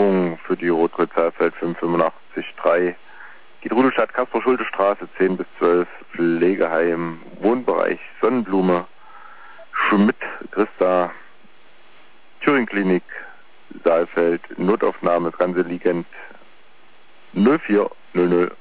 Ordnung für die Rotkreuz Saalfeld 585-3. Geht Rudelstadt, Kaspar-Schulte-Straße 10 bis 12, Pflegeheim, Wohnbereich Sonnenblume, Schmidt, Christa, Thüringen-Klinik, Saalfeld, Notaufnahme, das Ganze liegend 0400.